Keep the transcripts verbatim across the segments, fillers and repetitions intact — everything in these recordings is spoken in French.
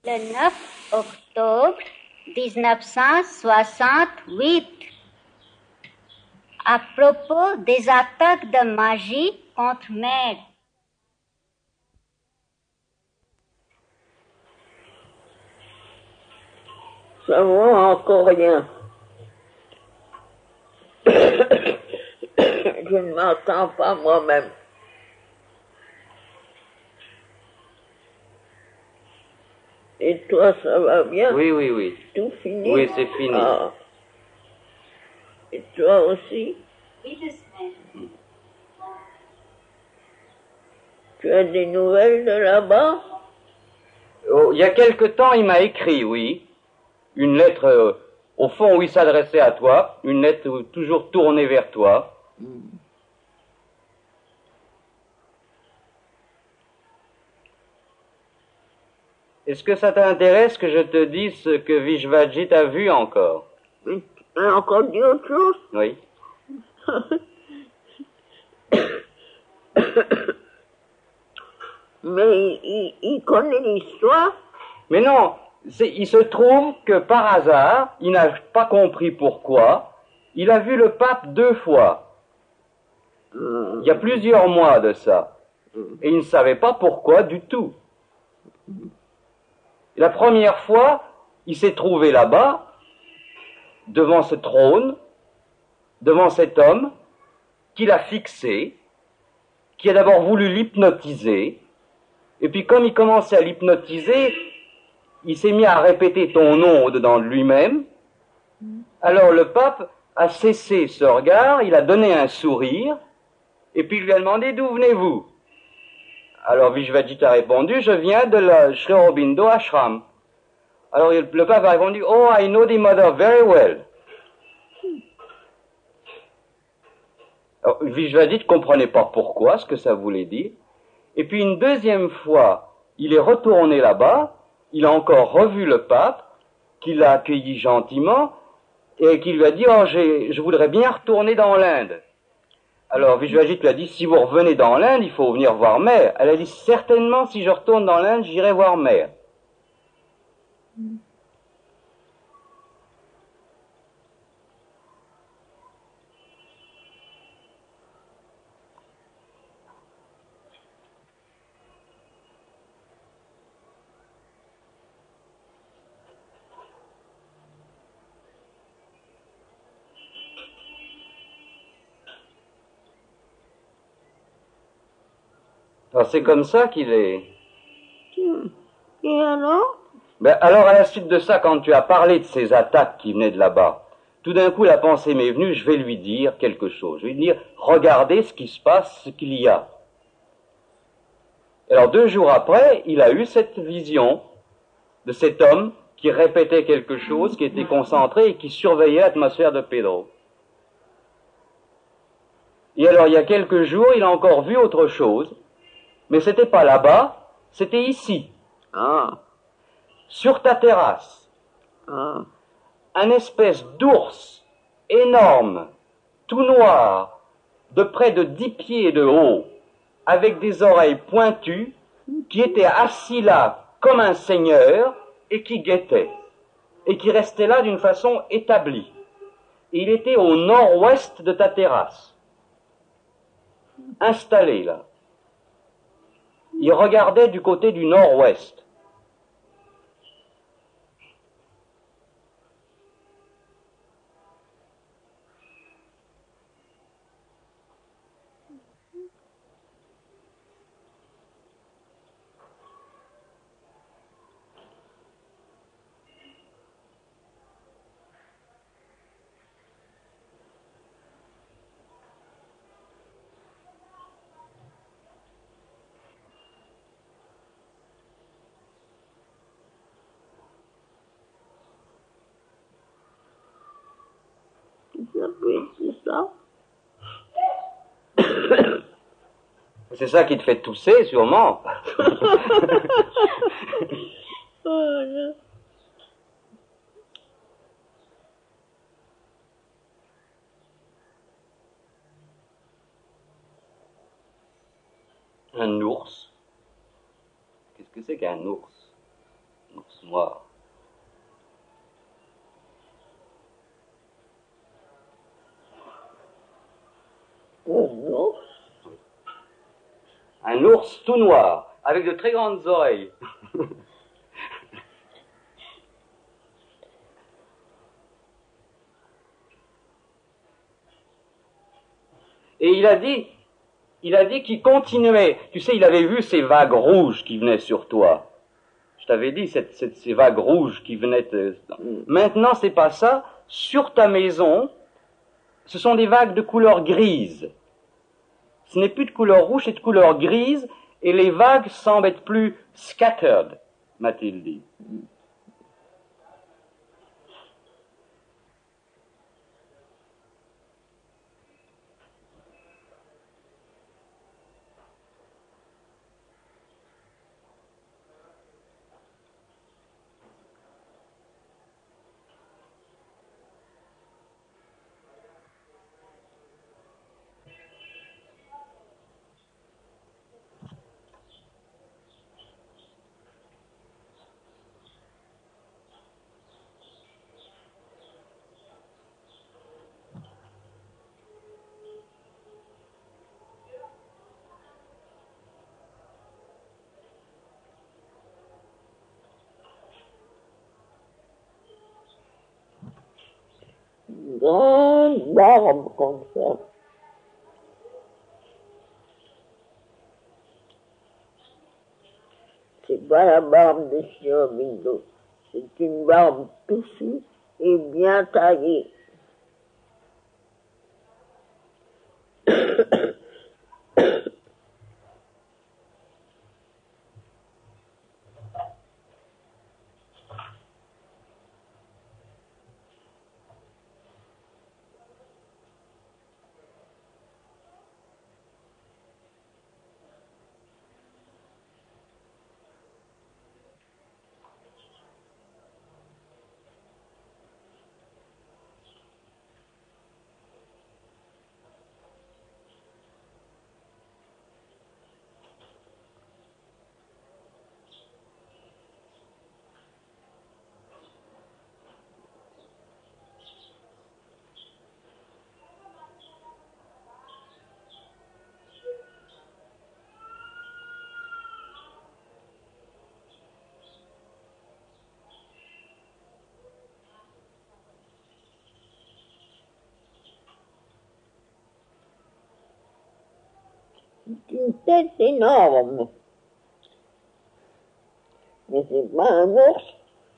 le neuf octobre mille neuf cent soixante-huit, à propos des attaques de magie contre Meg. Ça va encore rien. Je ne m'entends pas moi-même. Et toi, ça va bien? Oui, oui, oui. Tout fini? Oui, c'est fini. Ah. Et toi aussi? Oui, deux semaines. Tu as des nouvelles de là-bas? Oh, il y a quelque temps, il m'a écrit, oui, une lettre, euh, au fond, où il s'adressait à toi, une lettre euh, toujours tournée vers toi. Mm. Est-ce que ça t'intéresse que je te dise ce que Vishvajit a vu encore? Mais tu as encore dit autre chose? Oui. Mais il, il connaît l'histoire? Mais non, c'est, il se trouve que par hasard, il n'a pas compris pourquoi, il a vu le pape deux fois. Mm. Il y a plusieurs mois de ça. Et il ne savait pas pourquoi du tout. La première fois, il s'est trouvé là-bas, devant ce trône, devant cet homme, qui l'a fixé, qui a d'abord voulu l'hypnotiser, et puis comme il commençait à l'hypnotiser, il s'est mis à répéter ton nom au-dedans de lui-même. Alors le pape a cessé ce regard, il a donné un sourire, et puis il lui a demandé d'où venez-vous? Alors Vishvajit a répondu, je viens de la Sri Aurobindo Ashram. Alors le pape a répondu, oh, I know the mother very well. Alors Vishvajit ne comprenait pas pourquoi, ce que ça voulait dire. Et puis une deuxième fois, il est retourné là-bas, il a encore revu le pape, qui l'a accueilli gentiment, et qui lui a dit, oh, j'ai, je voudrais bien retourner dans l'Inde. Alors Vishvajit lui a dit, si vous revenez dans l'Inde, il faut venir voir Mère. Elle a dit, certainement, si je retourne dans l'Inde, j'irai voir Mère. Alors c'est comme ça qu'il est. Et alors? Ben, alors à la suite de ça, quand tu as parlé de ces attaques qui venaient de là-bas, tout d'un coup la pensée m'est venue, je vais lui dire quelque chose. Je vais lui dire, regardez ce qui se passe, ce qu'il y a. Alors deux jours après, il a eu cette vision de cet homme qui répétait quelque chose, qui était concentré et qui surveillait l'atmosphère de Pedro. Et alors il y a quelques jours, il a encore vu autre chose, mais c'était pas là-bas, c'était ici. Ah. Sur ta terrasse. Ah. Un espèce d'ours énorme, tout noir, de près de dix pieds de haut, avec des oreilles pointues, qui était assis là comme un seigneur et qui guettait, et qui restait là d'une façon établie. Et il était au nord-ouest de ta terrasse, installé là. Il regardait du côté du nord-ouest. Ça peut être ça? C'est ça qui te fait tousser, sûrement. Voilà. Un ours. Qu'est-ce que c'est qu'un ours? Un ours noir. Un ours. Un ours tout noir, avec de très grandes oreilles. Et il a dit, il a dit qu'il continuait. Tu sais, il avait vu ces vagues rouges qui venaient sur toi. Je t'avais dit, cette, cette, ces vagues rouges qui venaient... Te... Maintenant, c'est pas ça. Sur ta maison, ce sont des vagues de couleur grise. Ce n'est plus de couleur rouge, c'est de couleur grise, et les vagues semblent être plus scattered, m'a-t-il dit. Une grande barbe comme ça. C'est pas la barbe de Chirobino, c'est une barbe touffue et bien taillée. C'est une tête énorme. Mais c'est pas un ours.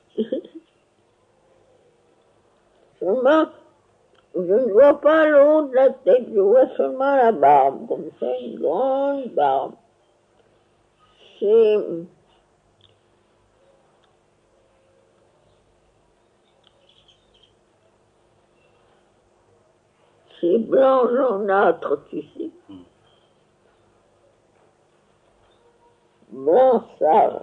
Seulement, je ne vois pas le haut de la tête, je vois seulement la barbe, comme ça, une grande barbe. C'est... C'est blanc jaunâtre, tu sais. Blanc sale.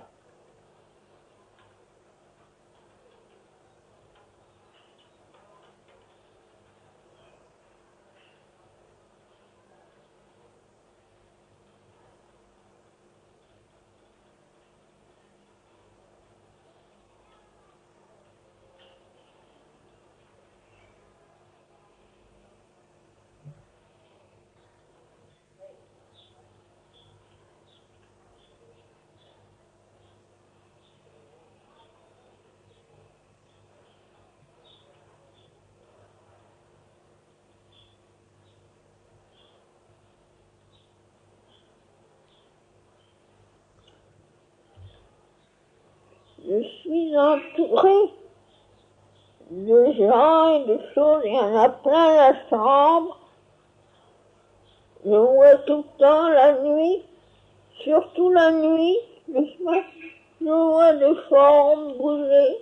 Je suis entourée de gens et de choses, il y en a plein la chambre. Je vois tout le temps la nuit, surtout la nuit, le soir, je vois des formes bouger.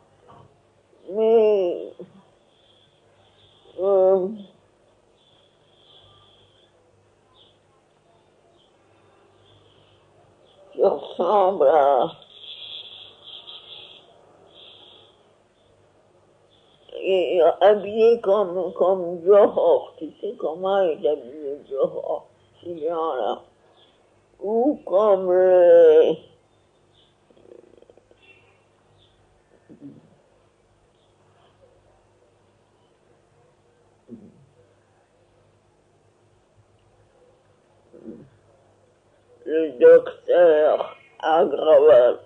Mais euh, qui ressemble à... Et habillé comme, comme Johor, tu sais comment il est habillé Johor, ces gens-là. Ou comme les, le docteur à Gravel.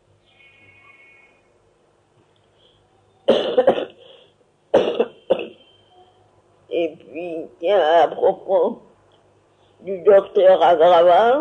Et puis, tiens, à propos du docteur à Gravel,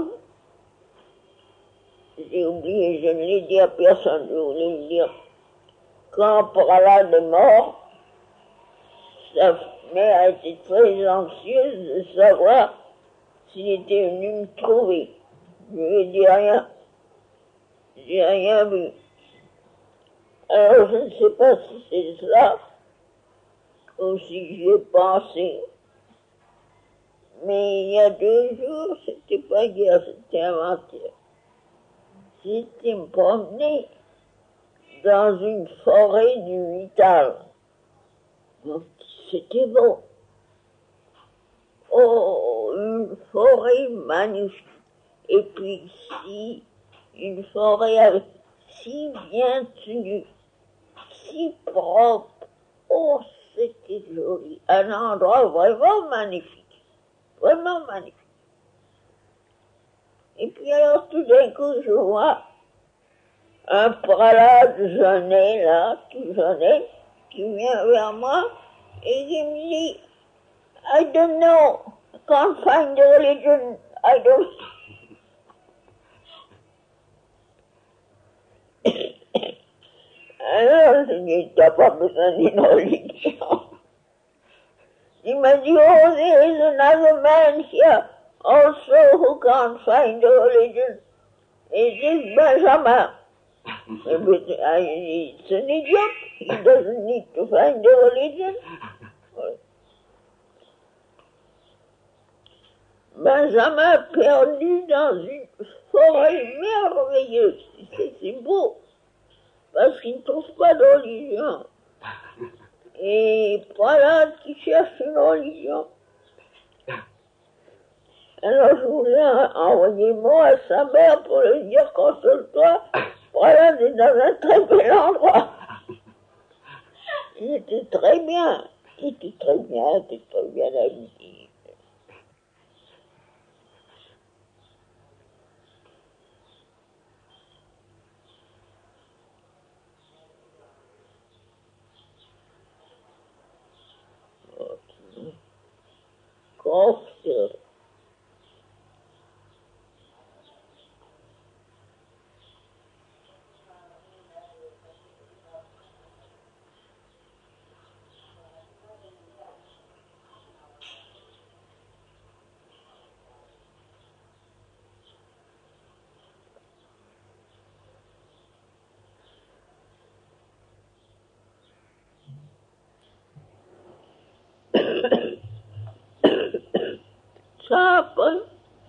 j'ai oublié, je ne l'ai dit à personne, je voulais le dire. Quand Prahlad est mort, sa mère a été très anxieuse de savoir s'il était venu me trouver. Je lui ai dit rien. J'ai rien vu. Alors je ne sais pas si c'est ça ou si j'y ai pensé. Mais il y a deux jours, c'était pas hier, c'était avant-hier. J'étais me promener dans une forêt du Vital. Donc, c'était beau. Oh, une forêt magnifique. Et puis ici, une forêt si bien tenue, si propre. Oh, c'était joli. Un endroit vraiment magnifique. Vraiment magnifique. Et puis alors, tout d'un coup, je vois un Prahlad jeunet, là, tout jeunet, qui vient vers moi et qui me dit, I don't know, I can't find the religion, I don't... Alors, je lui ai dit, t'as pas besoin d'une religion. Il m'a dit, oh, there is another man here, also who can't find the religion. It is Benjamin. It's an idiot. He doesn't need to find the religion. Benjamin perdu dans une forêt merveilleuse. C'est beau. Parce qu'il ne trouve pas de religion. Et Prahlad qui cherche une religion. Alors je voulais envoyer mot à sa mère pour lui dire, console-toi, Prahlad est dans un très bel endroit. Il était très bien, il était très bien, il était très bien habillé. Coffre. Ça, après,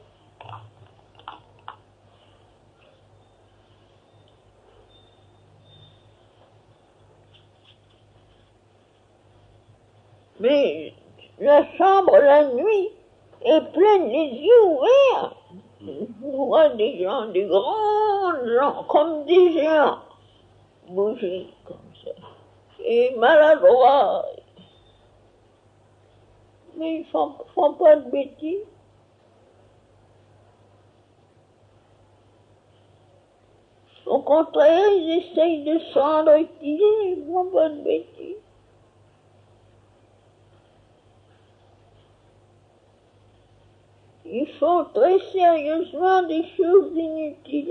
mais la chambre la nuit est pleine, les yeux ouverts. On voit des gens, des grands gens, comme des géants, bouger comme ça. Et maladroits. Mais ils ne font, font pas de bêtises. Au contraire, ils essayent de s'enrichir, ils ne font pas de bêtises. Ils font très sérieusement des choses inutiles.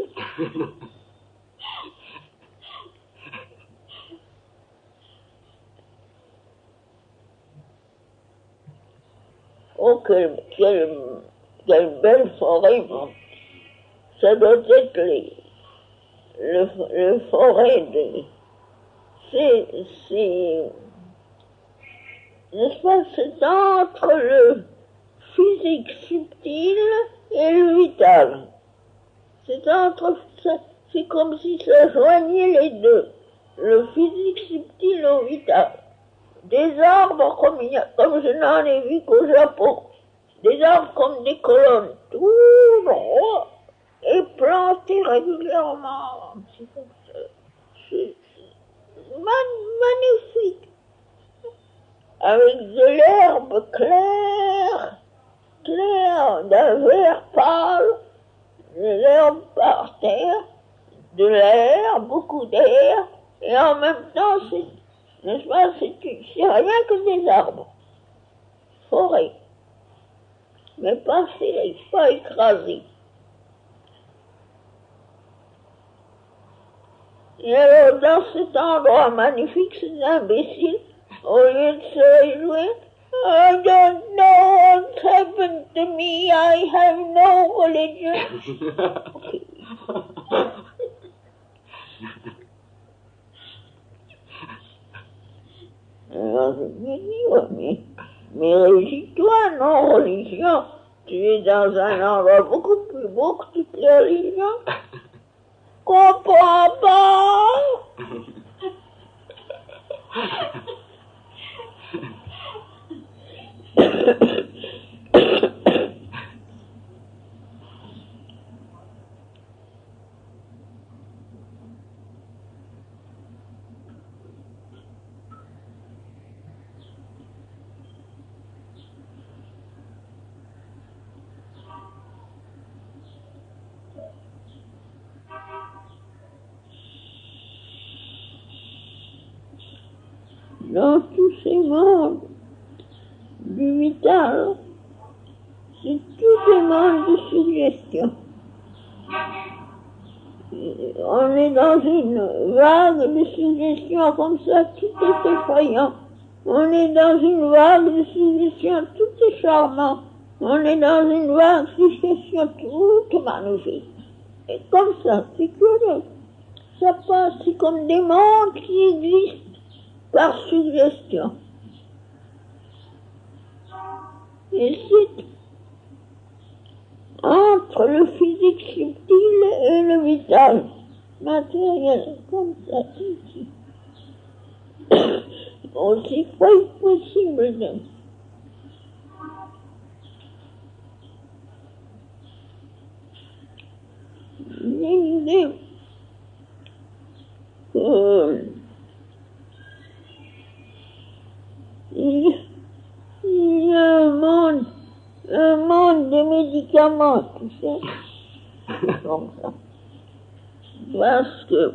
Oh, quelle, quelle, quelle belle forêt, bon. Ça doit être les, le, le forêt de... C'est, c'est... N'est-ce pas, c'est entre le physique subtil et le vital. C'est entre... C'est comme si ça joignait les deux. Le physique subtil au vital. Des arbres comme, il y a, comme je n'en ai vu qu'au Japon. Des arbres comme des colonnes, tout droits, et plantés régulièrement. C'est comme ça. C'est magnifique. Avec de l'herbe claire, claire, d'un vert pâle, de l'herbe par terre, de l'air, beaucoup d'air, et en même temps, c'est, n'est-ce pas, c'est, c'est rien que des arbres, forêt, mais pas serrés, pas écrasés. Et alors, dans cet endroit magnifique, ces imbéciles, au lieu de se réjouir, I don't know what's happened to me, I have no religion. Alors je me dis, ouais, mais, mais réjouis-toi, non, religion, tu es dans un endroit beaucoup plus beau que toutes les religions. Comprends pas. Dans tous ces mondes du vital, c'est tout des mondes de suggestion. On est dans une vague de suggestions comme ça, tout est effrayant. On est dans une vague de suggestions, tout est charmant. On est dans une vague de suggestions, tout est magnifique. Et comme ça, c'est curieux. Ça passe, c'est comme des mondes qui existent par suggestion. Et c'est entre le physique subtil et le vital matériel, comme ça, ici. Aussi près possible de l'idée que il y a un monde, un monde de médicaments, tu sais, comme ça. Parce que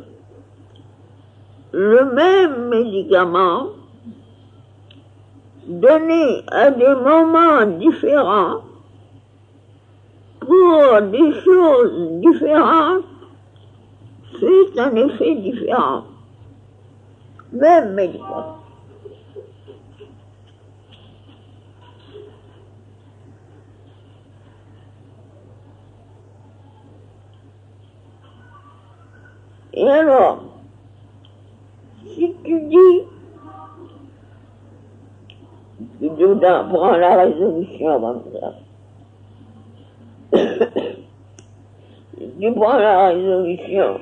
le même médicament, donné à des moments différents, pour des choses différentes, fait un effet différent. Même médicament. Et alors, si tu dis que tu prends la résolution comme ça, si tu prends la résolution,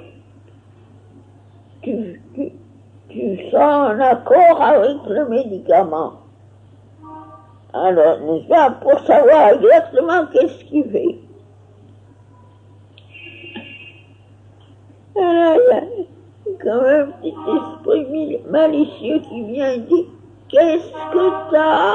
tu, tu, tu seras en accord avec le médicament. Alors, n'est-ce pas, pour savoir exactement qu'est-ce qu'il fait. Alors, il y a quand même un petit esprit malicieux qui vient et dit, qu'est-ce que t'as?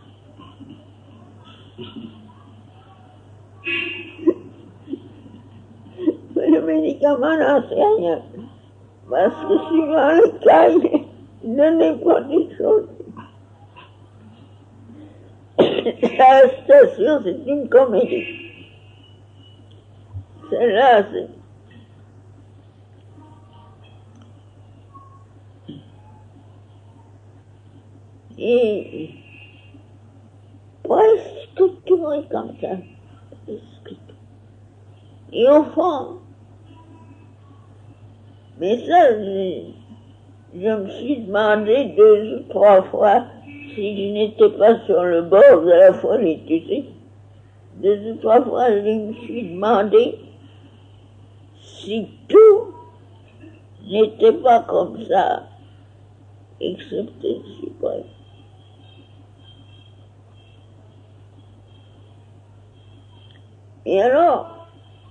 Mais le médicament n'en sait rien. Parce que suivant le cas, il n'est pas des choses. La station, c'est une comédie. Celle-là, c'est... Et presque tout est comme ça. Presque tout. Et au fond, mais ça, je, je me suis demandé deux ou trois fois si je n'étais pas sur le bord de la folie, tu sais. Deux ou trois fois, je me suis demandé si tout n'était pas comme ça, excepté le suprême. Et alors,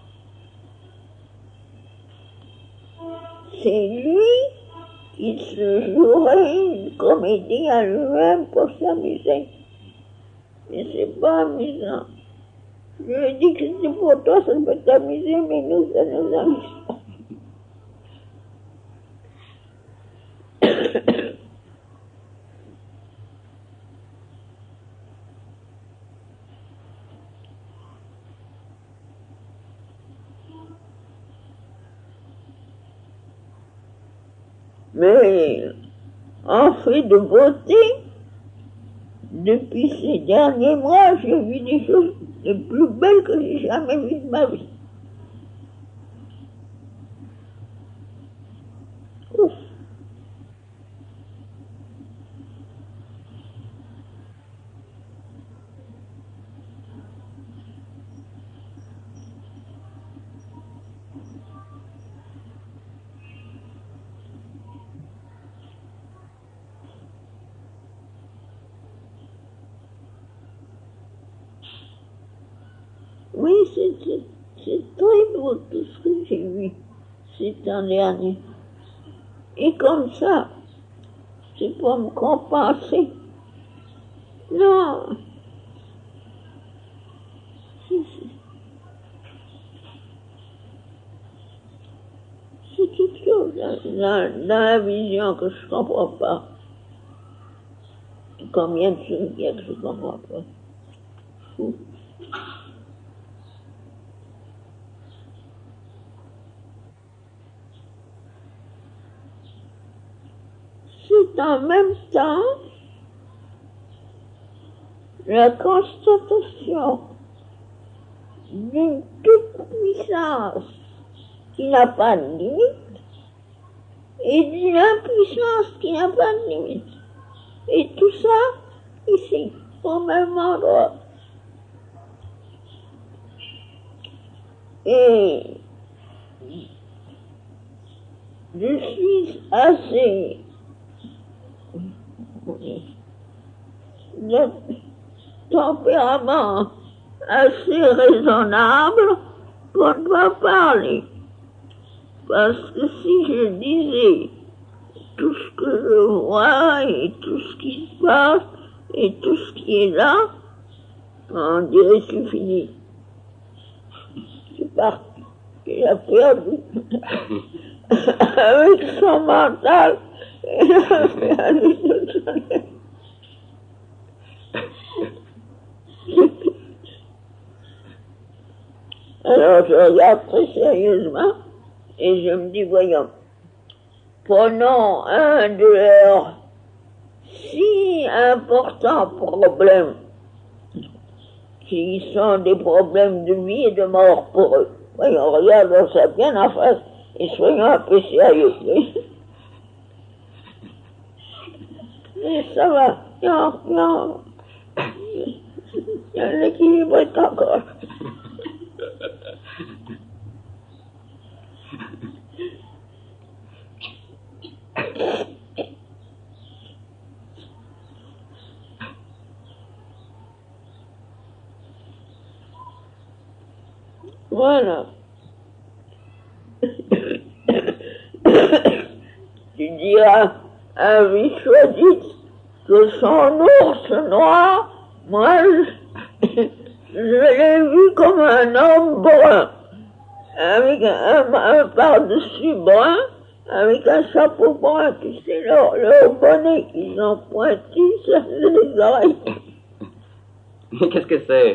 c'est lui qui se jouerait une comédie à lui-même pour s'amuser. Mais c'est pas amusant. Je lui ai dit que c'était pour toi, ça peut t'amuser, mais nous, ça nous amuse pas. Mais en fait de beauté, depuis ces derniers mois, j'ai vu des choses les plus belles que j'ai jamais vues de ma vie. Ouf. Oui, c'est très beau tout ce que j'ai vu ces temps derniers. Et comme ça, c'est pour me compenser. Non. C'est quelque chose dans, dans, dans la vision que je ne comprends pas. Et combien de choses il y a que je ne comprends pas. Fou. C'est en même temps la constatation d'une toute puissance qui n'a pas de limite et d'une impuissance qui n'a pas de limite. Et tout ça ici, au même endroit. Et je suis assez de tempérament assez raisonnable pour ne pas parler. Parce que si je disais tout ce que je vois et tout ce qui se passe et tout ce qui est là, on dirait que c'est fini. C'est parti. Il a perdu. Avec son mental, il a perdu tout son... Alors je regarde très sérieusement et je me dis, voyons, prenons un de leurs si importants problèmes, qui sont des problèmes de vie et de mort pour eux. Voyons, regardons ça bien en face et soyons un peu sérieux. Et ça va, non, non, l'équilibre est encore. Voilà. Tu diras à Vishwadit que son ours noir, moi, je, je l'ai vu comme un homme brun, avec un, un par-dessus brun, avec un chapeau brun, tu sais, leur, leur bonnet qu'ils ont pointu, ça c'est les oreilles. Mais qu'est-ce que c'est?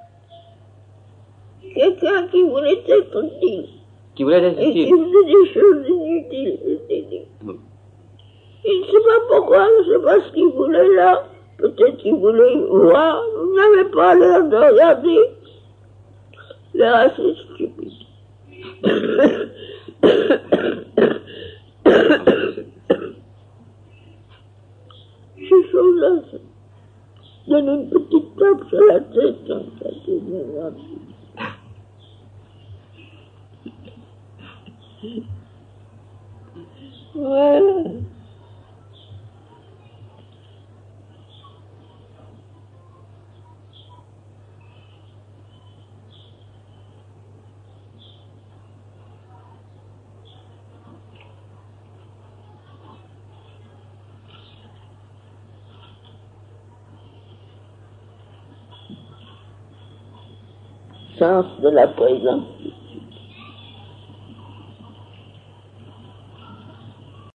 Quelqu'un qui voulait être utile. Qui voulait être utile. Et qui faisait des choses inutiles. Mm. Il ne sait pas pourquoi, je ne sais pas ce qu'il voulait là. Peut-être qu'il voulait voir. Vous n'avez pas l'air de regarder. L'air assez stupide. Ces choses-là, donne une petite tape sur la tête, comme ça, c'est bien gentil. Voilà. sens de la présence.